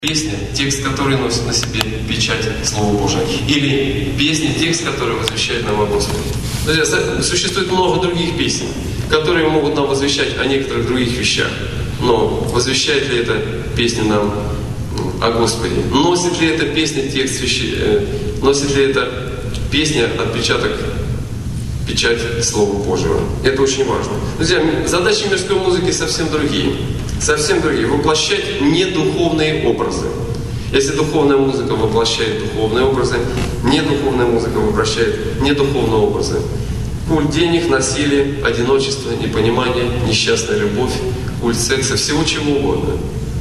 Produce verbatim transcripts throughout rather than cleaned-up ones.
Песня, текст, который носит на себе печать Слова Божия. Или песня, текст, который возвещает нам о Господе. Друзья, существует много других песен, которые могут нам возвещать о некоторых других вещах. Но возвещает ли эта песня нам о Господе? Носит ли эта песня текст, носит ли эта песня отпечаток, печать Слова Божьего? Это очень важно. Друзья, задачи мирской музыки совсем другие. Совсем другие. Воплощать недуховные образы. Если духовная музыка воплощает духовные образы, недуховная музыка воплощает недуховные образы. Культ денег, насилие, одиночество, непонимание, несчастная любовь, культ секса, всего чего угодно.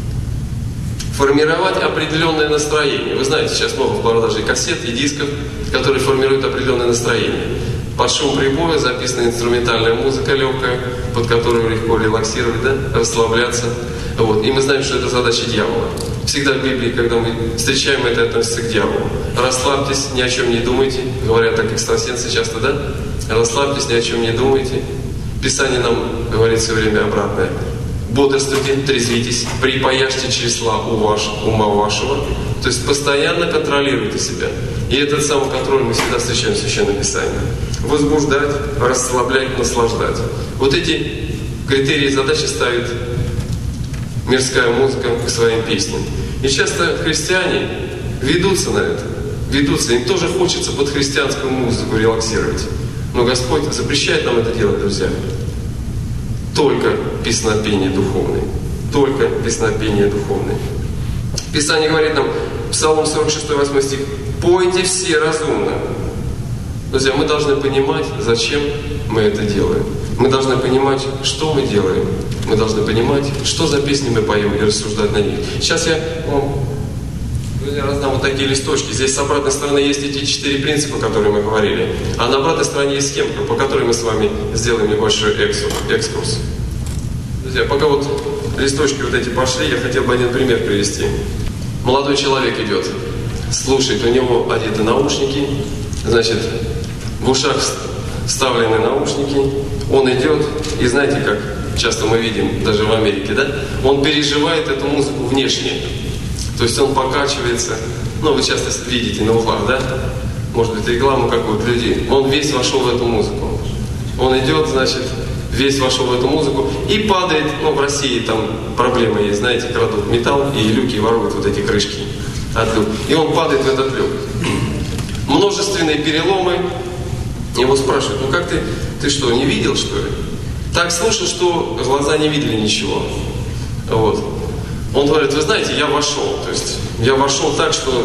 Формировать определенное настроение. Вы знаете, сейчас много в продаже кассет и дисков, которые формируют определенное настроение. Под шум прибоя записана инструментальная музыка легкая, под которую легко релаксировать, да? Расслабляться. Вот. И мы знаем, что это задача дьявола. Всегда в Библии, когда мы встречаем это, относится к дьяволу. Расслабьтесь, ни о чем не думайте. Говорят так экстрасенсы часто, да? Расслабьтесь, ни о чем не думайте. Писание нам говорит все время обратное. Бодрствуйте, трезвитесь, припаяшьте числа у ваш, ума вашего. То есть постоянно контролируйте себя. И этот самый контроль мы всегда встречаем в Священном Писании. Возбуждать, расслаблять, наслаждать. Вот эти критерии и задачи ставит мирская музыка к своим песням. И часто христиане ведутся на это. Ведутся. Им тоже хочется под христианскую музыку релаксировать. Но Господь запрещает нам это делать, друзья. Только песнопение духовное. Только песнопение духовное. Писание говорит нам, Псалом сорок шесть, восьмой стих, «Пойте все разумно». Друзья, мы должны понимать, зачем мы это делаем. Мы должны понимать, что мы делаем. Мы должны понимать, что за песни мы поем, и рассуждать на них. Сейчас я вам, друзья, раздам вот такие листочки. Здесь с обратной стороны есть эти четыре принципа, которые мы говорили. А на обратной стороне есть схемка, по которой мы с вами сделаем небольшой экскурс. Друзья, пока вот листочки вот эти пошли, я хотел бы один пример привести. Молодой человек идет, слушает, у него одеты наушники, значит, в ушах вставлены наушники, он идет, и знаете, как часто мы видим, даже в Америке, да, он переживает эту музыку внешне, то есть он покачивается, ну, вы часто видите на углах, да, может быть, рекламу какую-то людей, он весь вошел в эту музыку, он идет, значит, весь вошел в эту музыку и падает, ну, в России там проблема есть, знаете, крадут металл и люки воруют вот эти крышки от люк, и он падает в этот люк. Множественные переломы. Его спрашивают, ну как ты, ты что, не видел, что ли? Так слушал, что глаза не видели ничего. Вот. Он говорит, вы знаете, я вошел. То есть я вошел так, что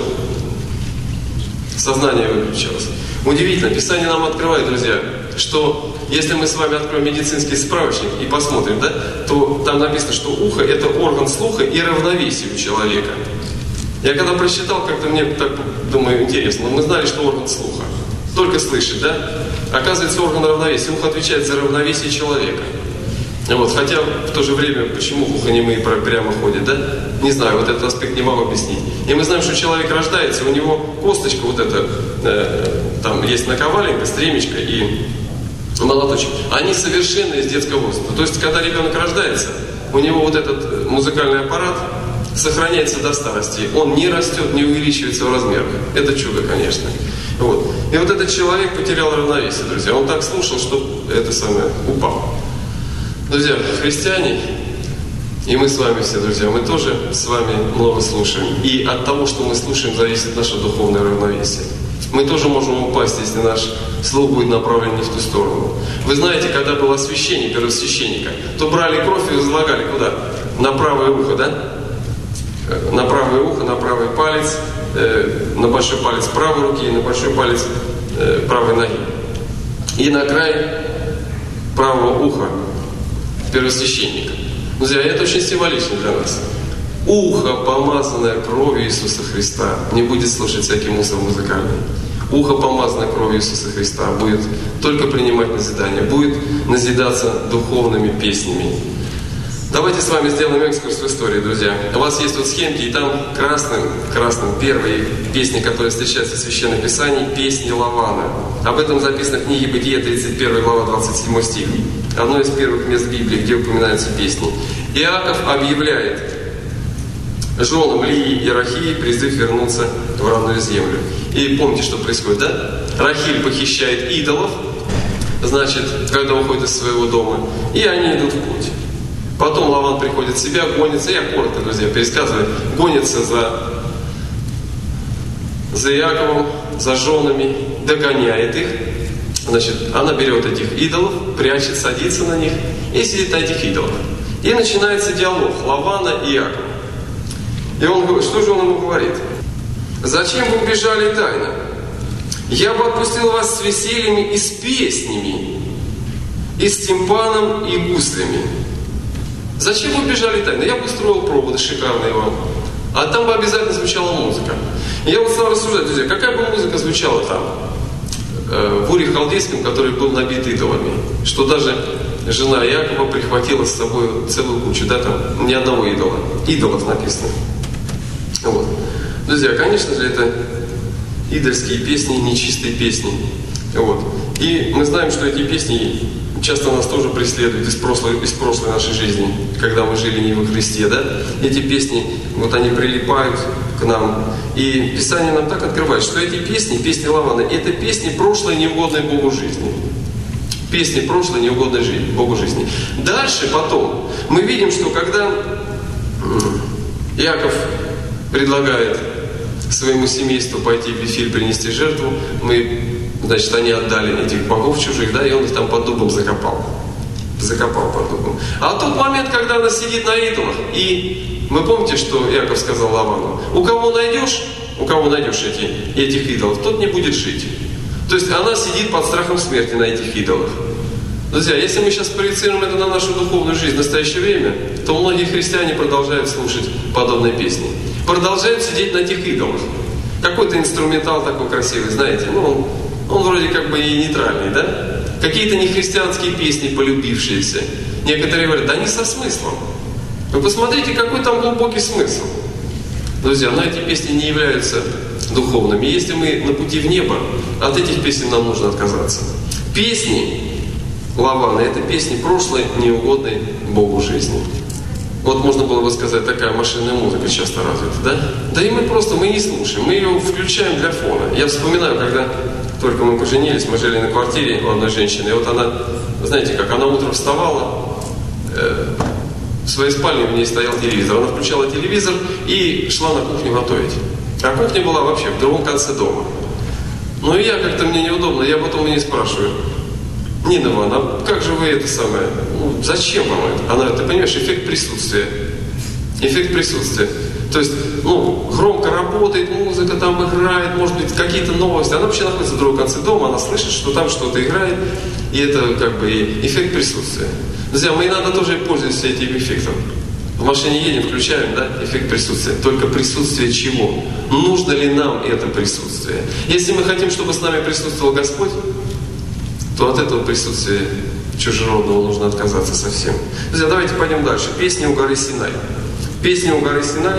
сознание выключилось. Удивительно, Писание нам открывает, друзья, что если мы с вами откроем медицинский справочник и посмотрим, да, то там написано, что ухо – это орган слуха и равновесия у человека. Я когда прочитал, как-то мне так, думаю, интересно, но мы знали, что орган слуха. Только слышит, да? Оказывается, орган равновесия. Ухо отвечает за равновесие человека. Вот, хотя в то же время, почему глухонемые прямо ходят, да? Не знаю, вот этот аспект не могу объяснить. И мы знаем, что человек рождается, у него косточка вот эта, э, там есть наковаленька, стремечко и молоточек. Они совершенны из детского возраста. То есть, когда ребенок рождается, у него вот этот музыкальный аппарат сохраняется до старости. Он не растет, не увеличивается в размерах. Это чудо, конечно. Вот. И вот этот человек потерял равновесие, друзья. Он так слушал, что это самое упал. Друзья, христиане, и мы с вами все, друзья, мы тоже с вами много слушаем. И от того, что мы слушаем, зависит наше духовное равновесие. Мы тоже можем упасть, если наш слух будет направлен не в ту сторону. Вы знаете, когда было освящение первосвященника, то брали кровь и возлагали куда? На правое ухо, да? На правое ухо, на правый палец, э, на большой палец правой руки и на большой палец э, правой ноги. И на край правого уха первосвященника. Друзья, это очень символично для нас. Ухо, помазанное кровью Иисуса Христа, не будет слушать всякий мусор музыкальный. Ухо, помазанное кровью Иисуса Христа, будет только принимать назидание, будет назидаться духовными песнями. Давайте с вами сделаем экскурс в истории, друзья. У вас есть вот схемки, и там красным, красным первые песни, которые встречаются в Священном Писании, песни Лавана. Об этом записано в книге Бытие, тридцать первая глава, двадцать седьмой стих. Одно из первых мест Библии, где упоминаются песни. Иаков объявляет женам Лии и Рахили призыв вернуться в родную землю. И помните, что происходит, да? Рахиль похищает идолов, значит, когда уходит из своего дома, и они идут в путь. Потом Лаван приходит в себя, гонится, я коротко, друзья, пересказываю, гонится за, за Иаковом, за женами, догоняет их. Значит, она берет этих идолов, прячет, садится на них и сидит на этих идолах. И начинается диалог Лавана и Иакова. И он говорит, что же он ему говорит? «Зачем вы убежали тайно? Я бы отпустил вас с весельями и с песнями, и с тимпаном и гуслями. Зачем вы убежали тайно? Я бы устроил проводы шикарные вам, а там бы обязательно звучала музыка». И я вот стал рассуждать, друзья, какая бы музыка звучала там, в Уре Халдейском, который был набит идолами, что даже жена Иакова прихватила с собой целую кучу, да, там ни одного идола, идолов написано. Вот. Друзья, конечно же, это идольские песни, нечистые песни. Вот. И мы знаем, что эти песни часто нас тоже преследуют из прошлой, из прошлой нашей жизни, когда мы жили не во Христе, да? Эти песни, вот они прилипают к нам. И Писание нам так открывает, что эти песни, песни Лавана, это песни прошлой, неугодной Богу жизни. Песни прошлой, неугодной жизни, Богу жизни. Дальше, потом, мы видим, что когда Иаков предлагает своему семейству пойти в Вифиль принести жертву, мы, значит, они отдали этих богов чужих, да, и он их там под дубом закопал. Закопал под дубом. А тот момент, когда она сидит на идолах, и вы помните, что Иаков сказал Лавану? У кого найдешь, у кого найдешь эти, этих идолов, тот не будет жить. То есть она сидит под страхом смерти на этих идолах. Друзья, если мы сейчас проецируем это на нашу духовную жизнь в настоящее время, то многие христиане продолжают слушать подобные песни. Продолжают сидеть на этих идолах. Какой-то инструментал такой красивый, знаете, ну он, он вроде как бы и нейтральный, да? Какие-то нехристианские песни, полюбившиеся. Некоторые говорят, да не со смыслом. Вы посмотрите, какой там глубокий смысл. Друзья, но эти песни не являются духовными. Если мы на пути в небо, от этих песен нам нужно отказаться. Песни Лавана — это песни прошлой, неугодной Богу жизни. Вот можно было бы сказать, такая машинная музыка часто развита, да? Да и мы просто, мы не слушаем, мы ее включаем для фона. Я вспоминаю, когда только мы поженились, мы жили на квартире у одной женщины, и вот она, знаете как, она утром вставала, э, в своей спальне у нее стоял телевизор, она включала телевизор и шла на кухню готовить. А кухня была вообще в другом конце дома. Ну и я как-то, мне неудобно, я потом у нее спрашиваю: Нина Ивановна, а как же вы это самое, ну, зачем вам это? Она, ты понимаешь, эффект присутствия. Эффект присутствия. То есть, ну, громко работает, музыка там играет, может быть, какие-то новости. Она вообще находится в другом конце дома, она слышит, что там что-то играет, и это как бы эффект присутствия. Друзья, мы иногда тоже пользуемся этим эффектом. В машине едем, включаем, да, эффект присутствия. Только присутствие чего? Нужно ли нам это присутствие? Если мы хотим, чтобы с нами присутствовал Господь, то от этого присутствия чужеродного нужно отказаться совсем. Друзья, давайте пойдем дальше. Песня у горы Синай. Песня у горы Синай.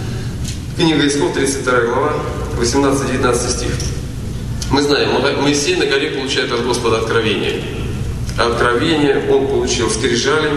Книга Исход, тридцать вторая глава, восемнадцатый-девятнадцатый стих. Мы знаем, Моисей на горе получает от Господа откровение. Откровение он получил скрижали.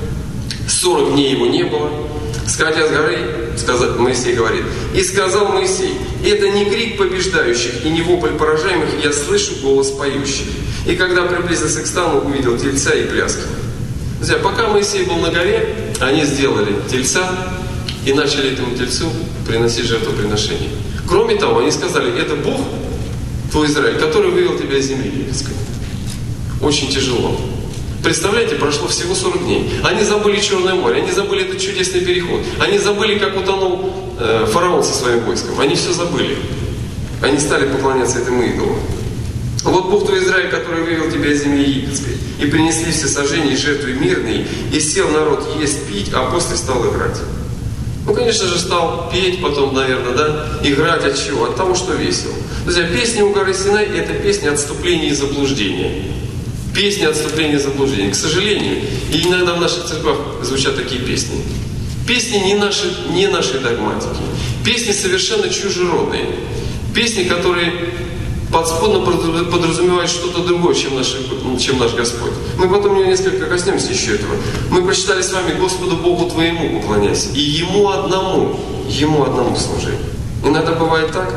сорок дней его не было. Сходя с горы, сказал, Моисей говорит: «И сказал Моисей: это не крик побеждающих и не вопль поражаемых, я слышу голос поющих». И когда приблизился к стану, увидел тельца и пляски. Друзья, пока Моисей был на горе, они сделали тельца и начали этому тельцу приносить жертвоприношение. Кроме того, они сказали: это Бог, твой Израиль, который вывел тебя из земли египетской. Очень тяжело. Представляете, прошло всего сорок дней. Они забыли Черное море, они забыли этот чудесный переход. Они забыли, как утонул э, фараон со своим войском. Они все забыли. Они стали поклоняться этому идолу. Вот Бог твой Израиль, который вывел тебя из земли египетской. И принесли все сожжения и жертвы мирные, и сел народ есть, пить, а после стал играть. Ну, конечно же, стал петь потом, наверное, да? Играть от чего? От того, что весело. Друзья, песня у горы Синай — это песня отступления и заблуждения. Песни отступления и заблуждения. К сожалению, и иногда в наших церквах звучат такие песни. Песни не наши, не нашей догматики. Песни совершенно чужеродные. Песни, которые подспудно подразумевают что-то другое, чем наш, чем наш Господь. Мы потом несколько коснемся еще этого. Мы прочитали с вами: Господу Богу твоему поклоняйся, и Ему одному Ему одному служить. Иногда бывает так,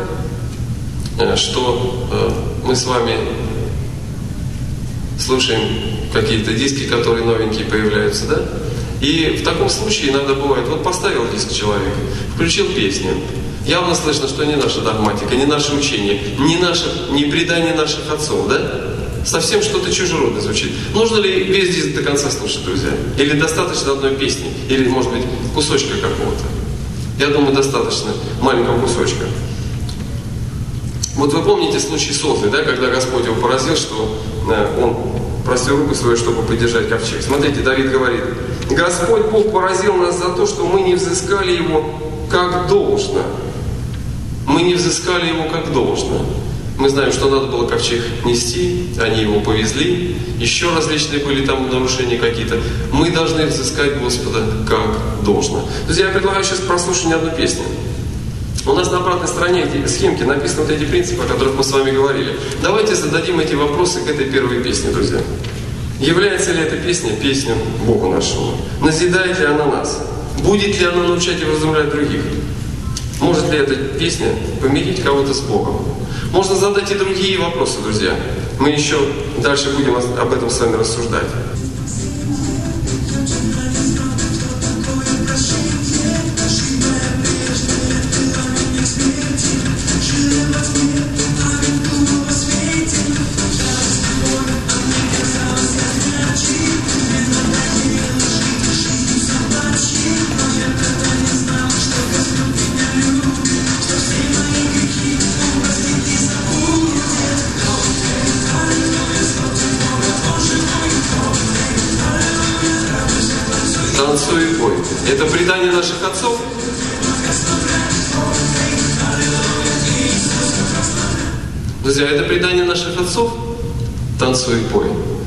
что мы с вами слушаем какие-то диски, которые новенькие появляются, да? И в таком случае иногда бывает, вот поставил диск человек, включил песню. Явно слышно, что не наша догматика, не наше учение, не, наше, не предание наших отцов, да? Совсем что-то чужеродное звучит. Нужно ли весь диск до конца слушать, друзья? Или достаточно одной песни? Или, может быть, кусочка какого-то? Я думаю, достаточно маленького кусочка. Вот вы помните случай с Озой, да, когда Господь его поразил, что э, он простил руку свою, чтобы поддержать ковчег. Смотрите, Давид говорит: Господь Бог поразил нас за то, что мы не взыскали его как должно. Мы не взыскали его как должно. Мы знаем, что надо было ковчег нести, они его повезли, еще различные были там нарушения какие-то. Мы должны взыскать Господа как должно. Друзья, я предлагаю сейчас прослушать не одну песню. У нас на обратной стороне схемки написаны вот эти принципы, о которых мы с вами говорили. Давайте зададим эти вопросы к этой первой песне, друзья. Является ли эта песня песней Богу нашему? Назидает ли она нас? Будет ли она научать и вразумлять других? Может ли эта песня помирить кого-то с Богом? Можно задать и другие вопросы, друзья. Мы еще дальше будем об этом с вами рассуждать. Танцуй и пой. Это предание наших отцов. Друзья, это предание наших отцов. Танцуй и пой.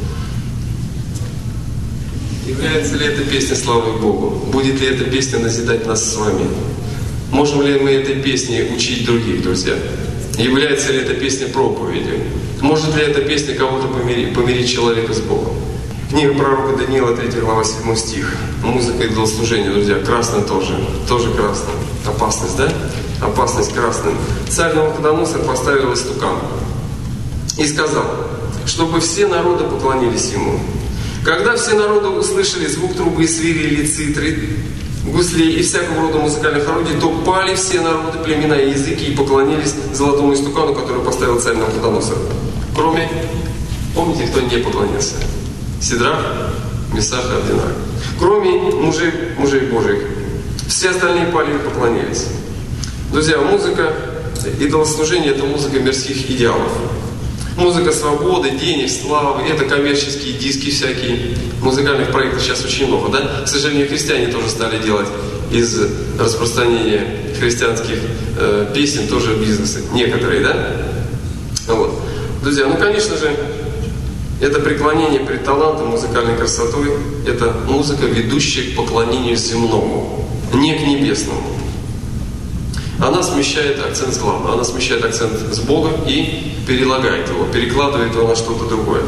Является ли эта песня славой Богу? Будет ли эта песня назидать нас с вами? Можем ли мы этой песней учить других, друзья? Является ли эта песня проповедью? Может ли эта песня кого-то помирить, помирить человека с Богом? Книга пророка Даниила, третья глава, седьмой стих. Музыка идолослужения, друзья, красная тоже. Тоже красная. Опасность, да? Опасность красным. Царь Навуходоносор поставил истукан и сказал, чтобы все народы поклонились ему. Когда все народы услышали звук трубы, свирели, цитры, гуслей и всякого рода музыкальных орудий, то пали все народы, племена и языки и поклонились золотому истукану, который поставил царь Навуходоносор. Кроме, помните, кто не поклонился? Сидрах, Месах и Авдинах. Кроме мужей, мужей Божьих. Все остальные пали и поклонились. Друзья, музыка, идолослужение — это музыка мирских идеалов. Музыка свободы, денег, славы, это коммерческие диски всякие. Музыкальных проектов сейчас очень много, да? К сожалению, христиане тоже стали делать из распространения христианских э, песен тоже бизнесы. Некоторые, да? Вот. Друзья, ну, конечно же, это преклонение пред талантом, музыкальной красотой. Это музыка, ведущая к поклонению земному, не к небесному. Она смещает акцент с главного, она смещает акцент с Бога и перелагает его, перекладывает его на что-то другое.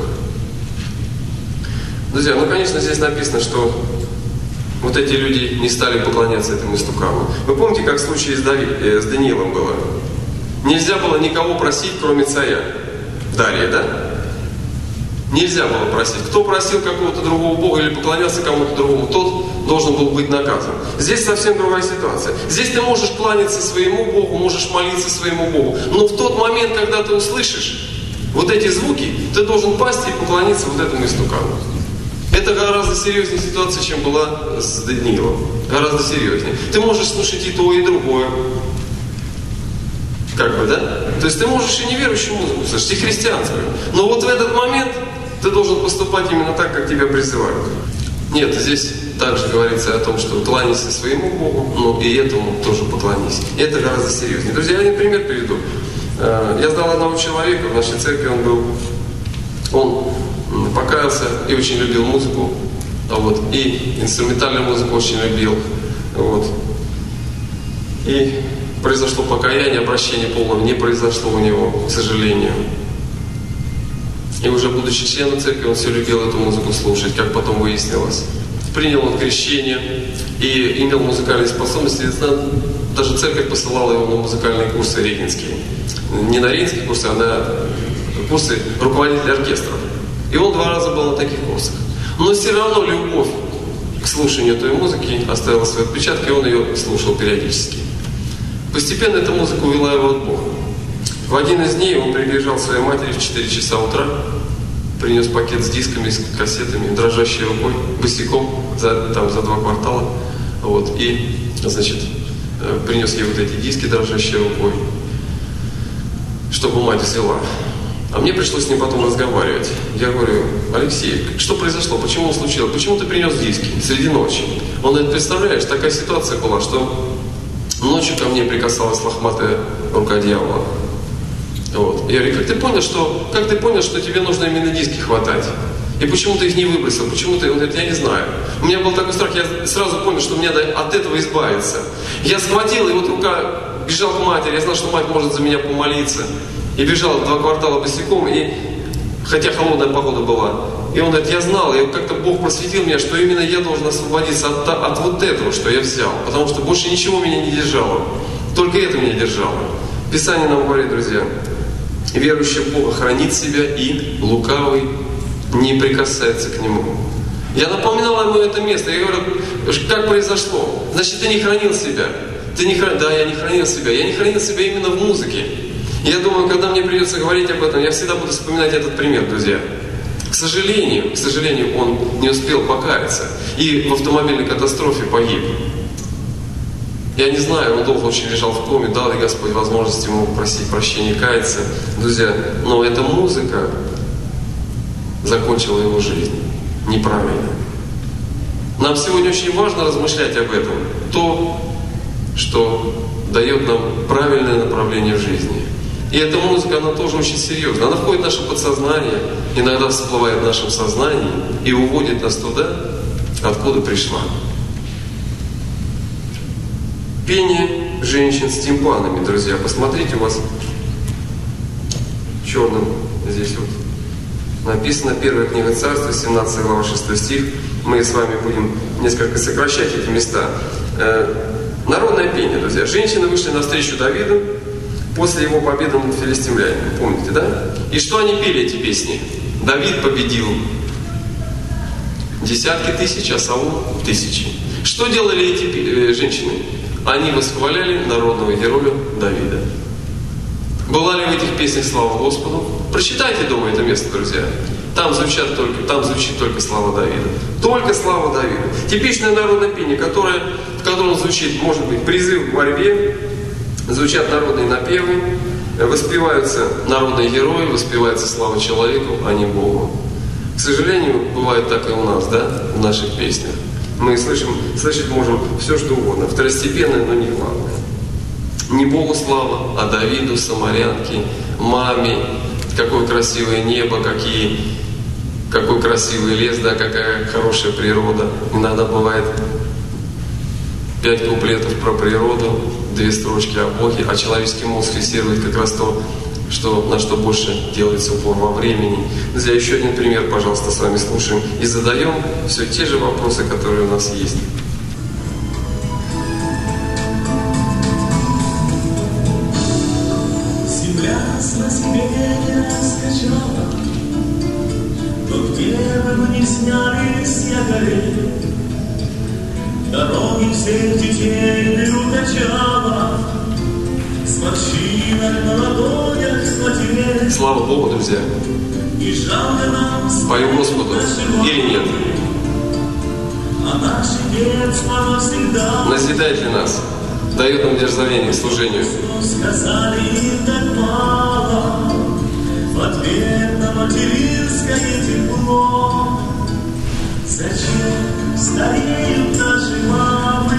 Друзья, ну, конечно, здесь написано, что вот эти люди не стали поклоняться этому истукану. Вы помните, как в случае с, Дави, э, с Даниилом было? Нельзя было никого просить, кроме царя. Дария, да? Нельзя было просить. Кто просил какого-то другого Бога или поклонялся кому-то другому, тот должен был быть наказан. Здесь совсем другая ситуация. Здесь ты можешь кланяться своему Богу, можешь молиться своему Богу. Но в тот момент, когда ты услышишь вот эти звуки, ты должен пасть и поклониться вот этому истукану. Это гораздо серьезнее ситуация, чем была с Даниилом. Гораздо серьезнее. Ты можешь слушать и то, и другое. Как бы, да? То есть ты можешь и неверующую музыку слушать, и христианскую. Но вот в этот момент ты должен поступать именно так, как тебя призывают. Нет, здесь также говорится о том, что кланяйся своему Богу, но и этому тоже поклонись. И это гораздо серьезнее. Друзья, я один пример приведу. Я знал одного человека в нашей церкви, он был, он покаялся и очень любил музыку, вот, и инструментальную музыку очень любил. Вот. И произошло покаяние, обращение полного не произошло у него, к сожалению. И уже будучи членом церкви, он все любил эту музыку слушать, как потом выяснилось. Принял он крещение и имел музыкальные способности. даже церковь посылала его на музыкальные курсы регенские. Не на регенские курсы, а на курсы руководителя оркестров. И он два раза был на таких курсах. Но все равно любовь к слушанию той музыки оставила свои отпечатки, и он ее слушал периодически. Постепенно эта музыка увела его от Бога. В один из дней он приезжал к своей матери в четыре часа утра, принес пакет с дисками, с кассетами, дрожащей рукой, босиком, за, там, за два квартала. Вот, и, значит, принес ей вот эти диски, дрожащей рукой, чтобы мать взяла. А мне пришлось с ним потом разговаривать. Я говорю: Алексей, что произошло? Почему случилось? Почему ты принес диски среди ночи? Он говорит: представляешь, такая ситуация была, что ночью ко мне прикасалась лохматая рука дьявола. Вот. Я говорю: как ты понял, что, как ты понял, что тебе нужно именно диски хватать? И почему ты их не выбросил? Почему ты? Он говорит: я не знаю. У меня был такой страх, я сразу понял, что мне надо от этого избавиться. Я схватил, и вот рука бежал к матери. Я знал, что мать может за меня помолиться. И бежал два квартала босиком, и хотя холодная погода была. И он говорит: я знал, и как-то Бог просветил меня, что именно я должен освободиться от, от вот этого, что я взял. Потому что больше ничего меня не держало. Только это меня держало. Писание нам говорит, друзья: верующий в Бога хранит себя, и лукавый не прикасается к нему. Я напоминал ему это место. Я говорю: как произошло? Значит, ты не хранил себя. Ты не хранил. Да, я не хранил себя. Я не хранил себя именно в музыке. Я думаю, когда мне придется говорить об этом, я всегда буду вспоминать этот пример, друзья. К сожалению, к сожалению, он не успел покаяться. И в автомобильной катастрофе погиб. Я не знаю, он долго очень лежал в коме, дал ли Господь возможность ему просить прощения, каяться. Друзья, но эта музыка закончила его жизнь неправильно. Нам сегодня очень важно размышлять об этом. То, что дает нам правильное направление в жизни. И эта музыка, она тоже очень серьезная. Она входит в наше подсознание, иногда всплывает в нашем сознании и уводит нас туда, откуда пришла. Пение женщин с тимпанами, друзья. Посмотрите, у вас черным здесь вот написано первая книга Царства, семнадцатая глава, шестой стих. Мы с вами будем несколько сокращать эти места. Народное пение, друзья. Женщины вышли навстречу Давиду после его победы над филистимлянами. Помните, да? И что они пели, эти песни? Давид победил десятки тысяч, а Саул тысячи. Что делали эти женщины? Они восхваляли народного героя Давида. Была ли в этих песнях слава Господу? Прочитайте дома это место, друзья. Там звучат только, там звучит только слава Давида. Только слава Давида. Типичное народное пение, которое, в котором звучит, может быть, призыв к борьбе, звучат народные напевы, воспеваются народные герои, воспевается слава человеку, а не Богу. К сожалению, бывает так и у нас, да, в наших песнях. Мы слышим, слышать можем все, что угодно, второстепенное, но не главное. Не Богу слава, а Давиду, самарянке, маме, какое красивое небо, какие, какой красивый лес, да, какая хорошая природа. Иногда бывает пять куплетов про природу, две строчки о Боге, а человеческий мозг фиксирует как раз то, что, на что больше делается упор во времени. Друзья, еще один пример, пожалуйста, с вами слушаем и задаем все те же вопросы, которые у нас есть. Земля с населения скачала, но где бы мы ни снялись, я горел. Дороги всех детей берут начало, с морщинок на ладонях смотреть. Слава Богу, друзья! И жалко нам пою Господу или нет? А наше детство навсегда назидает ли нас? Дает нам дерзновение к служению. Сказали им так мало, в ответ на материнское тепло. Зачем стареют наши мамы?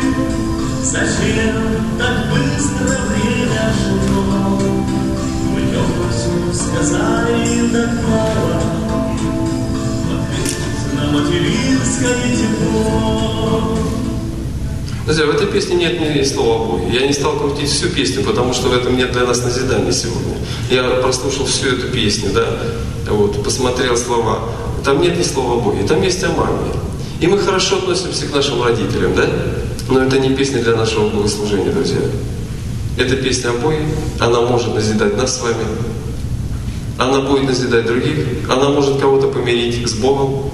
Зачем так быстро время шло? Мы все сказали им так мало, в ответ на материнское тепло. Друзья, в этой песне нет ни слова о Боге. Я не стал крутить всю песню, потому что в этом нет для нас назидания сегодня. Я прослушал всю эту песню, да, вот, посмотрел слова. Там нет ни слова о Боге, там есть о маме. И мы хорошо относимся к нашим родителям, да? Но это не песня для нашего богослужения, друзья. Это песня о Боге, она может назидать нас с вами, она будет назидать других, она может кого-то помирить с Богом.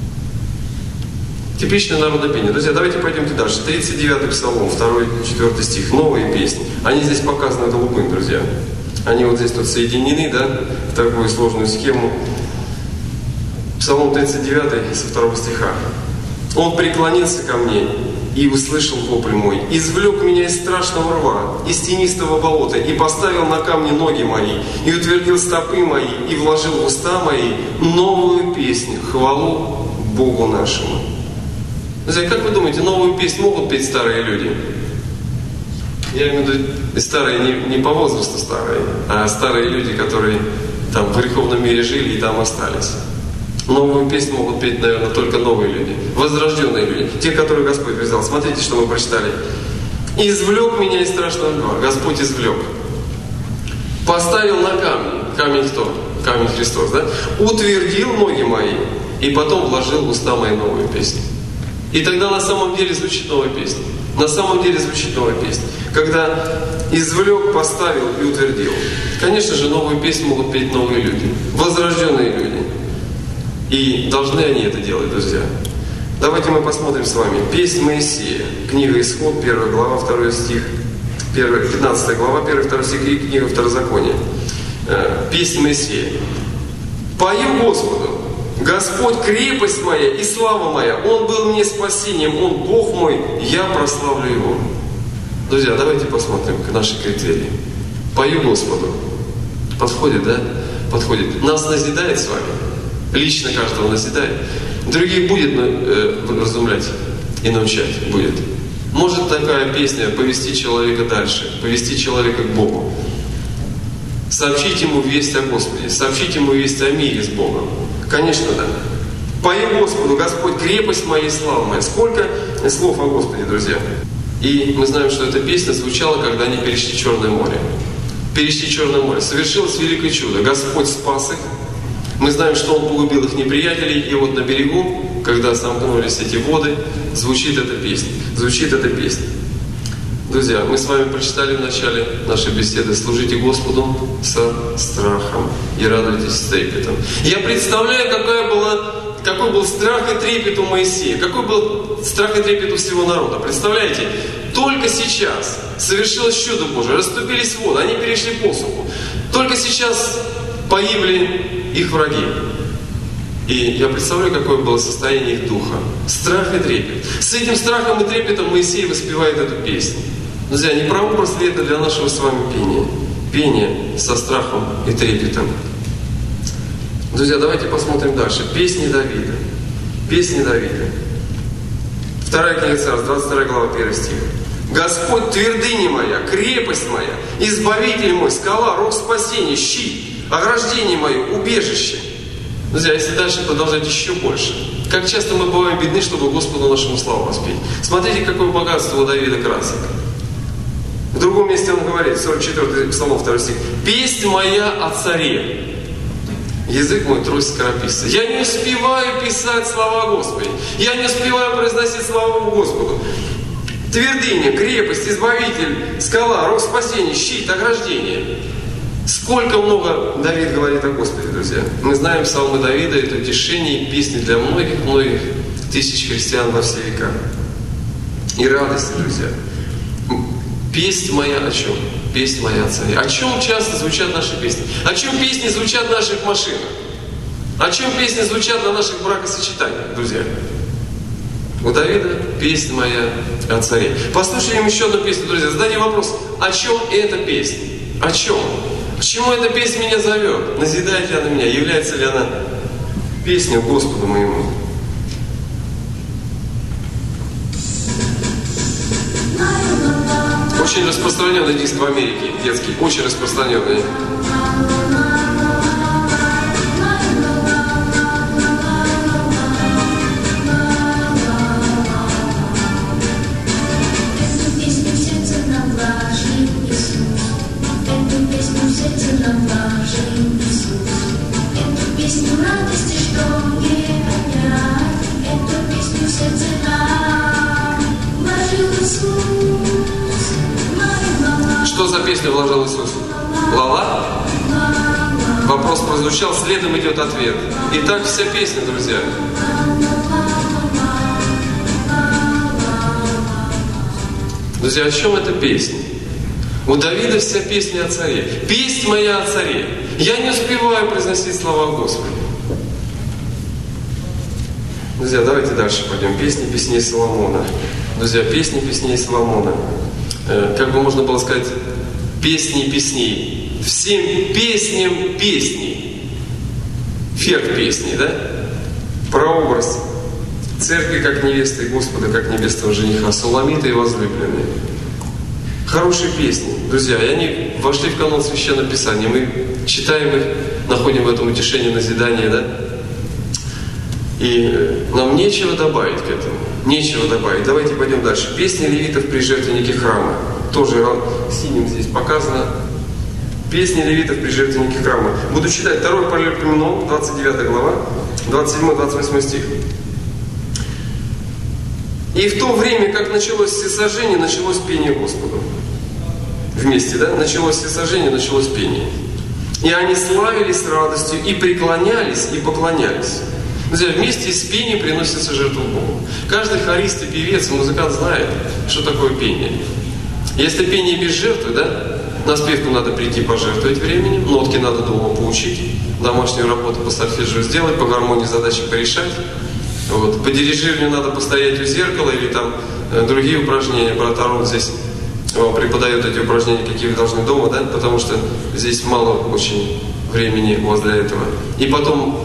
Типичное народное пение. Друзья, давайте пойдемте дальше. тридцать девятый Псалом, второй-четвёртый стих. Новые песни. Они здесь показаны голубым, друзья. Они вот здесь тут соединены, да, в такую сложную схему. Псалом тридцать девятый, со второго стиха. «Он преклонился ко мне и услышал вопль мой, извлек меня из страшного рва, из тенистого болота, и поставил на камни ноги мои, и утвердил стопы мои, и вложил в уста мои новую песню, хвалу Богу нашему». Друзья, как вы думаете, новую песню могут петь старые люди? Я имею в виду старые не, не по возрасту старые, а старые люди, которые там в греховном мире жили и там остались. Новую песню могут петь, наверное, только новые люди, возрожденные люди, те, которые Господь взял. Смотрите, что мы прочитали. «Извлек меня из страшного льва». Господь извлек. Поставил на камни. Камень кто? Камень Христос, да? Утвердил ноги мои, и потом вложил в уста мои новую песню. И тогда на самом деле звучит новая песня. На самом деле звучит новая песня. Когда извлек, поставил и утвердил. Конечно же, новую песню могут петь новые люди, возрожденные люди. И должны они это делать, друзья. Давайте мы посмотрим с вами. Песнь Моисея. Книга Исход, первая глава, второй стих. пятнадцатая глава, первый, второй стих и книга Второзакония. Песнь Моисея. «Пою Господу, Господь крепость моя и слава моя, Он был мне спасением, Он Бог мой, я прославлю Его». Друзья, давайте посмотрим к нашей критерии. «Пою Господу». Подходит, да? Подходит. Нас назидает с вами. Лично каждого назидает. Других будет э, вразумлять и научать. Будет. Может такая песня повести человека дальше, повести человека к Богу. Сообщить ему весть о Господе, сообщить ему весть о мире с Богом. Конечно, да. «Пою Господу, Господь, крепость моя и слава моя». Сколько слов о Господе, друзья. И мы знаем, что эта песня звучала, когда они перешли Черное море. Перешли Черное море. Совершилось великое чудо. Господь спас их. Мы знаем, что Он погубил их неприятелей. И вот на берегу, когда сомкнулись эти воды, звучит эта песня. Звучит эта песня. Друзья, мы с вами прочитали в начале нашей беседы: «Служите Господу со страхом и радуйтесь с трепетом». Я представляю, какая была, какой был страх и трепет у Моисея, какой был страх и трепет у всего народа. Представляете, только сейчас совершилось чудо Божие, расступились воды, они перешли посуху. Только сейчас погибли их враги. И я представляю, какое было состояние их духа. Страх и трепет. С этим страхом и трепетом Моисей воспевает эту песню. Друзья, не прообраз ли это для нашего с вами пения? Пение со страхом и трепетом. Друзья, давайте посмотрим дальше. Песни Давида. Песни Давида. Вторая книга Царств, двадцать вторая глава, первый стих. «Господь твердыня моя, крепость моя, избавитель мой, скала, рог спасения, щит, ограждение мое, убежище». Друзья, если дальше продолжать еще больше. Как часто мы бываем бедны, чтобы Господу нашему славу воспеть. Смотрите, какое богатство у Давида красок. В другом месте он говорит, сорок четвёртый Псалом, второй стих. «Песнь моя о царе, язык мой трость скорописца». Я не успеваю писать слова Господи. Я не успеваю произносить славу Господу. Твердыня, крепость, избавитель, скала, рог спасения, щит, ограждение. Сколько много Давид говорит о Господе, друзья. Мы знаем псалмы Давида, это утешение и песни для многих-многих тысяч христиан во все века. И радости, друзья. Песнь моя о чем? Песнь моя о царе. О чем часто звучат наши песни? О чем песни звучат в наших машинах? О чем песни звучат на наших бракосочетаниях, друзья? У Давида песня моя о царе. Послушаем еще одну песню, друзья. Зададим вопрос, о чем эта песня? О чем? К чему эта песня меня зовет? Назидает ли она меня? Является ли она песней Господу моему? Очень распространенный диск в Америке, детский, очень распространенный. Эту песню сердце нам вложил за песню вложил Иисус? Ла-ла? Вопрос прозвучал, следом идет ответ. И так вся песня, друзья. Друзья, о чем эта песня? У Давида вся песня о царе. Песнь моя о царе. Я не успеваю произносить слова Господа. Друзья, давайте дальше пойдем. Песни песней Соломона. Друзья, песни песней Соломона. Э, как бы можно было сказать, песни песней. Всем песням песни. Ферк песни, да? Прообраз церкви как невесты, Господа как небесного жениха, суламиты и возлюбленные. Хорошие песни, друзья, и они вошли в канон Священного Писания. Мы читаем их, находим в этом утешение, назидание, да? И нам нечего добавить к этому. Нечего добавить. Давайте пойдем дальше. Песни левитов при жертвеннике храма. Тоже синим здесь показано. Песни левитов при жертвеннике храма. Буду читать второй Паралипоменон, двадцать девятая глава, двадцать седьмой двадцать восьмой стих. И в то время, как началось всесожжение, началось пение Господу. Вместе, да? Началось всесожжение, началось пение. И они славились с радостью, и преклонялись, и поклонялись. Друзья, вместе с пением приносится жертва Богу. Каждый хорист и певец, и музыкант знает, что такое пение. Если пение без жертвы, да, на спевку надо прийти пожертвовать временем, нотки надо дома поучить, домашнюю работу по сольфеджио сделать, по гармонии задачи порешать. Вот. По дирижированию надо постоять у зеркала или там э, другие упражнения. Брат Арон здесь вам преподает эти упражнения, какие вы должны дома, да, потому что здесь мало очень времени у вас для этого. И потом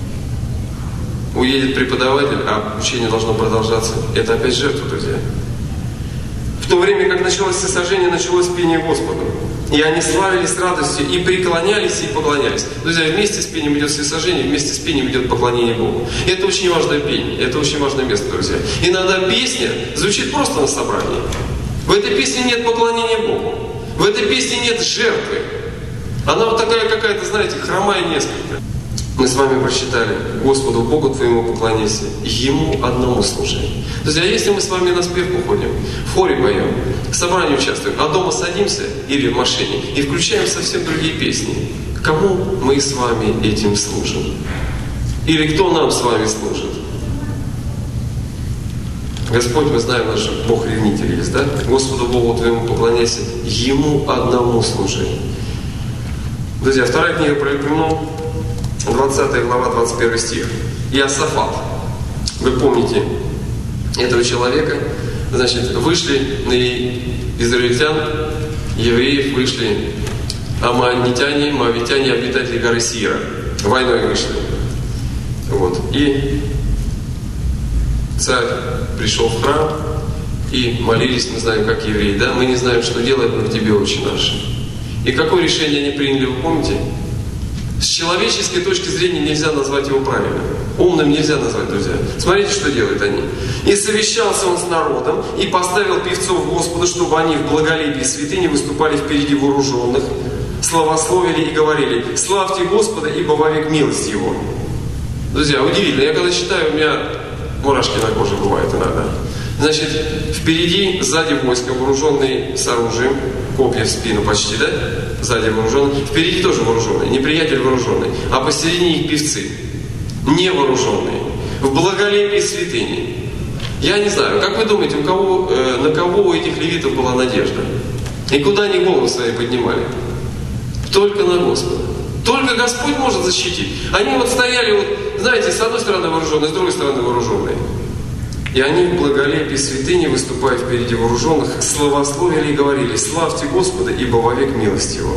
уедет преподаватель, а учение должно продолжаться. Это опять жертва, друзья. В то время, как началось всесожжение, началось пение Господу. И они славились с радостью, и преклонялись, и поклонялись. Друзья, вместе с пением идет всесожжение, вместе с пением идет поклонение Богу. И это очень важное пение, это очень важное место, друзья. Иногда песня звучит просто на собрании. В этой песне нет поклонения Богу. В этой песне нет жертвы. Она вот такая какая-то, знаете, хромая несколько. Мы с вами прочитали: Господу Богу твоему поклоняйся, Ему одному служи. Друзья, если мы с вами на спевку ходим, в хоре поем, в собрании участвуем, а дома садимся или в машине и включаем совсем другие песни, кому мы с вами этим служим? Или кто нам с вами служит? Господь, мы знаем, наш Бог-ревнитель есть, да? Господу Богу твоему поклоняйся, Ему одному служи. Друзья, вторая книга Паралипоменон, двадцатая глава, двадцать первый стих. Иосафат. Вы помните этого человека? Значит, вышли на израильтян, евреев, вышли аммонитяне, моавитяне, обитатели горы Сира. Войной вышли. Вот. И царь пришел в храм, и молились, мы знаем, как евреи, да? Мы не знаем, что делать, но к тебе отче наш. И какое решение они приняли, вы помните? С человеческой точки зрения нельзя назвать его правильным. Умным нельзя назвать, друзья. Смотрите, что делают они. «И совещался он с народом, и поставил певцов Господа, чтобы они в благолепии святыни выступали впереди вооруженных, славословили и говорили: славьте Господа, ибо вовек милость Его». Друзья, удивительно. Я когда читаю, у меня мурашки на коже бывают иногда. Значит, впереди, сзади войска, вооруженные с оружием, копья в спину почти, да? Сзади вооруженные. Впереди тоже вооруженные, неприятель вооруженный. А посередине их певцы, невооруженные, в благолепии святыни. Я не знаю, как вы думаете, у кого, э, на кого у этих левитов была надежда? И куда они голову свои поднимали? Только на Господа. Только Господь может защитить. Они вот стояли, вот, знаете, с одной стороны вооруженные, с другой стороны вооруженные. И они в благолепии святыни, выступая впереди вооруженных, славословили и говорили: славьте Господа, ибо вовек милость Его.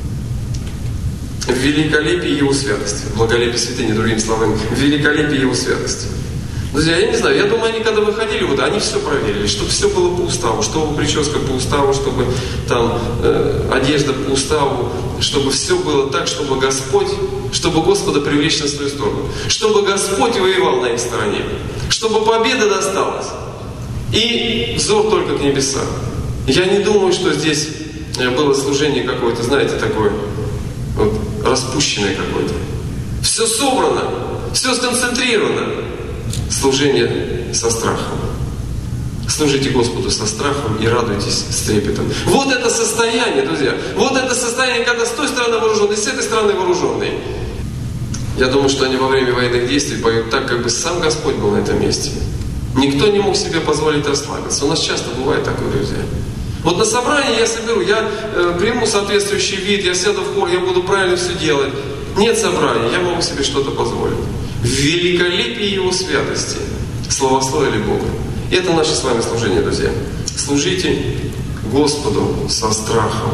В великолепии Его святости. В благолепии святыни, другими словами, в великолепии Его святости. Друзья, я не знаю, я думаю, они когда выходили, вот, они все проверили, чтобы все было по уставу, чтобы прическа по уставу, чтобы там э, одежда по уставу, чтобы все было так, чтобы Господь, чтобы Господа привлечь на свою сторону, чтобы Господь воевал на их стороне, чтобы победа досталась. И взор только к небесам. Я не думаю, что здесь было служение какое-то, знаете, такое вот, распущенное какое-то. Все собрано, все сконцентрировано. Служение со страхом. Служите Господу со страхом и радуйтесь с трепетом. Вот это состояние, друзья. Вот это состояние, когда с той стороны вооруженный, с этой стороны вооруженный. Я думаю, что они во время военных действий поют так, как бы сам Господь был на этом месте. Никто не мог себе позволить расслабиться. У нас часто бывает такое, друзья. Вот на собрании я соберу, я э, приму соответствующий вид, я сяду в хор, я буду правильно все делать. Нет собрания, я могу себе что-то позволить. В великолепии Его святости славословили Бога. И это наше с вами служение, друзья. Служите Господу со страхом.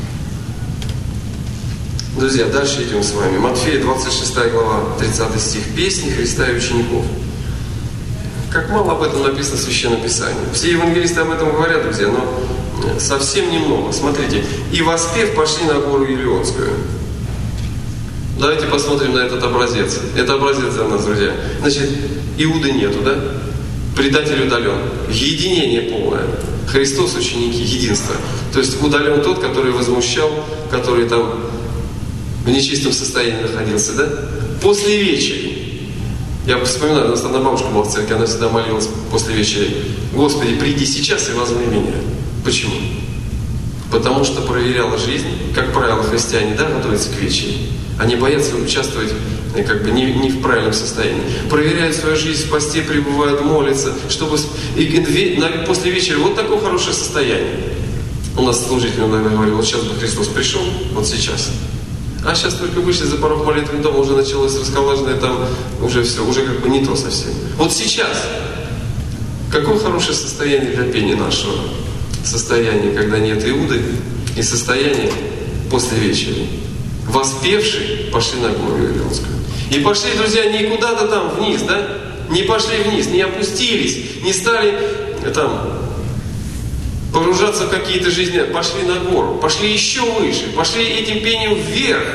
Друзья, дальше идем с вами. Матфея, двадцать шестая глава, тридцатый стих. Песни Христа и учеников. Как мало об этом написано в Священном Писании. Все евангелисты об этом говорят, друзья, но совсем немного. Смотрите. «И воспев, пошли на гору Елеонскую». Давайте посмотрим на этот образец. Это образец для нас, друзья. Значит, Иуды нету, да? Предатель удален. Единение полное. Христос, ученики, единство. То есть удален тот, который возмущал, который там в нечистом состоянии находился, да? После вечери. Я вспоминаю, у нас одна бабушка была в церкви, она всегда молилась после вечери: «Господи, приди сейчас и возьми меня». Почему? Потому что проверяла жизнь, как правило, христиане, да, готовятся к вечери. Они боятся участвовать как бы не, не в правильном состоянии. Проверяют свою жизнь в посте, пребывают, молятся, чтобы и после вечера вот такое хорошее состояние. У нас служитель иногда говорил: вот сейчас бы Христос пришел, вот сейчас. А сейчас только вышли за порог молитвенного дома, уже началось расколаженное, там уже все, уже как бы не то совсем. Вот сейчас. Какое хорошее состояние для пения нашего. Состояние, когда нет Иуды, и состояние после вечери. Воспевшие пошли на гору Елеонскую. И пошли, друзья, не куда-то там вниз, да? Не пошли вниз, не опустились, не стали там погружаться в какие-то жизни. Пошли на гору, пошли еще выше, пошли этим пением вверх.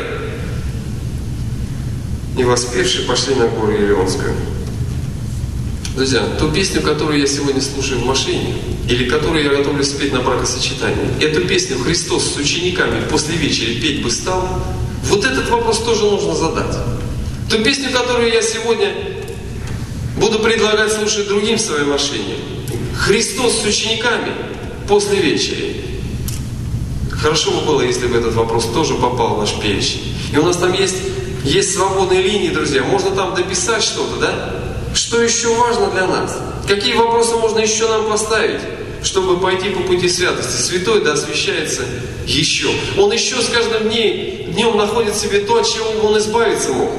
И воспевшие пошли на гору Елеонскую. Друзья, ту песню, которую я сегодня слушаю в машине, или которую я готовлюсь спеть на бракосочетании, эту песню Христос с учениками после вечери петь бы стал, вот этот вопрос тоже нужно задать. Ту песню, которую я сегодня буду предлагать слушать другим в своей машине, Христос с учениками после вечери. Хорошо бы было, если бы этот вопрос тоже попал в наш перечень. И у нас там есть, есть свободные линии, друзья, можно там дописать что-то, да? Что еще важно для нас? Какие вопросы можно еще нам поставить, чтобы пойти по пути святости? Святой да освящается еще. Он еще с каждым днем, днем находит в себе то, от чего он избавиться мог.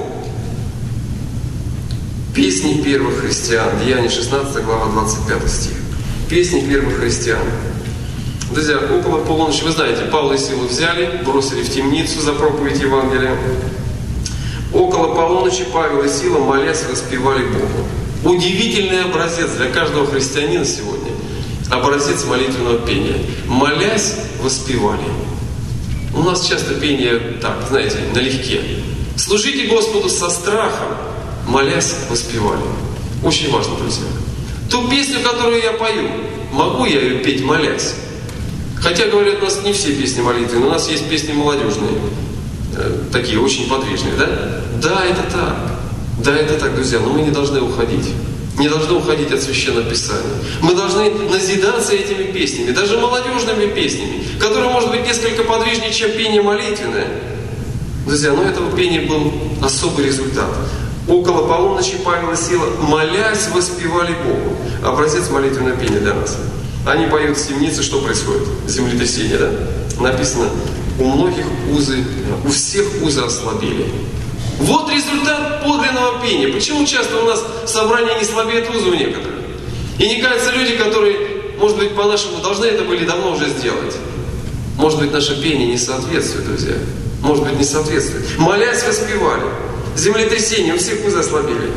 Песни первых христиан. Деяния шестнадцатая глава, двадцать пятый стих. Песни первых христиан. Друзья, около полуночи, вы знаете, Павла и Силу взяли, бросили в темницу за проповедь Евангелия. Около полуночи Павел и Сила, молясь, воспевали Богу. Удивительный образец для каждого христианина сегодня. Образец молитвенного пения. Молясь, воспевали. У нас часто пение так, знаете, налегке. Служите Господу со страхом, молясь, воспевали. Очень важно, друзья. Ту песню, которую я пою, могу я ее петь, молясь? Хотя, говорят, у нас не все песни молитвенные, у нас есть песни молодежные. Такие очень подвижные, да? Да, это так. Да, это так, друзья, но мы не должны уходить. Не должны уходить от Священного Писания. Мы должны назидаться этими песнями, даже молодежными песнями, которые, может быть, несколько подвижнее, чем пение молитвенное. Друзья, но этого пения был особый результат. Около полуночи Павел и Сила, молясь, воспевали Богу. Образец молитвенного пения для нас. Они поют в темнице, что происходит? Землетрясение, да? Написано: у многих узы, у всех узы ослабели. Вот результат подлинного пения. Почему часто у нас в собрании не слабеют узы у некоторых? И не каются люди, которые, может быть, по-нашему должны это были давно уже сделать. Может быть, наше пение не соответствует, друзья. Может быть, не соответствует. Молясь, воспевали. Землетрясение, у всех узы ослабели.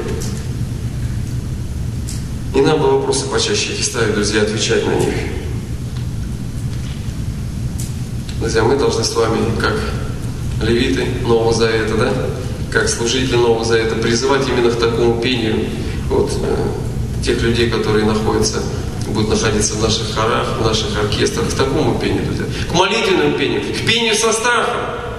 И нам бы вопросы почаще эти ставить, друзья, отвечать на них. Друзья, мы должны с вами, как левиты Нового Завета, да, как служители Нового Завета, призывать именно к такому пению вот, э, тех людей, которые находятся, будут находиться в наших хорах, в наших оркестрах, к такому пению, друзья, к молитвенному пению, к пению со страхом.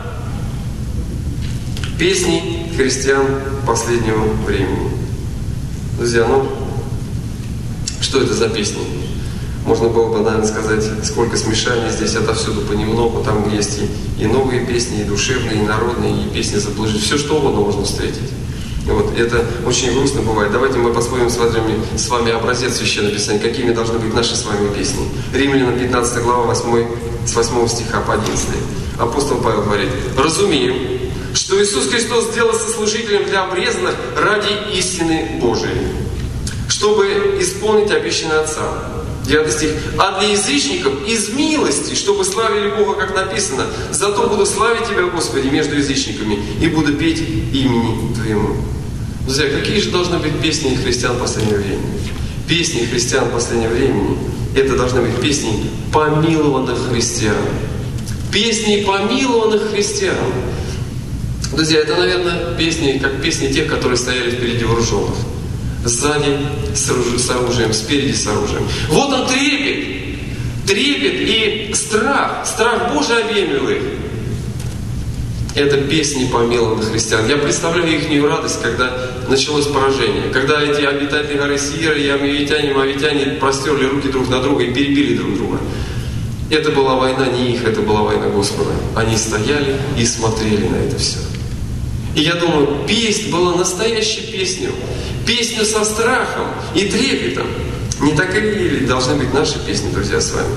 Песни христиан последнего времени. Друзья, ну, что это за песни? Можно было бы, наверное, сказать, сколько смешаний здесь, отовсюду понемногу. Там есть и, и новые песни, и душевные, и народные, и песни заблуждения. Все что угодно можно встретить. Вот, это очень грустно бывает. Давайте мы посмотрим с вами, с вами образец Священного Писания, какими должны быть наши с вами песни. Римлянам пятнадцатая глава, восьмой, с восьмого стиха по одиннадцатый. Апостол Павел говорит: «Разумеем, что Иисус Христос сделался служителем для обрезанных ради истины Божией, чтобы исполнить обещанное Отцам». девятый стих. «А для язычников из милости, чтобы славили Бога, как написано: зато буду славить Тебя, Господи, между язычниками, и буду петь имени Твоему». Друзья, какие же должны быть песни христиан последнего времени? Песни христиан последнего времени — это должны быть песни помилованных христиан. Песни помилованных христиан. Друзья, это, наверное, песни, как песни тех, которые стояли впереди вооруженных. Сзади с оружием, спереди с оружием. Вот он трепет, трепет и страх, страх Божий объемлил их. Это песни помилованных христиан. Я представляю их радость, когда началось поражение. Когда эти обитатели горы Сиира и аммонитяне, моавитяне простерли руки друг на друга и перебили друг друга. Это была война не их, это была война Господа. Они стояли и смотрели на это все. И я думаю, песнь была настоящей песней. Песню со страхом и трепетом. Не такие ли должны быть наши песни, друзья, с вами?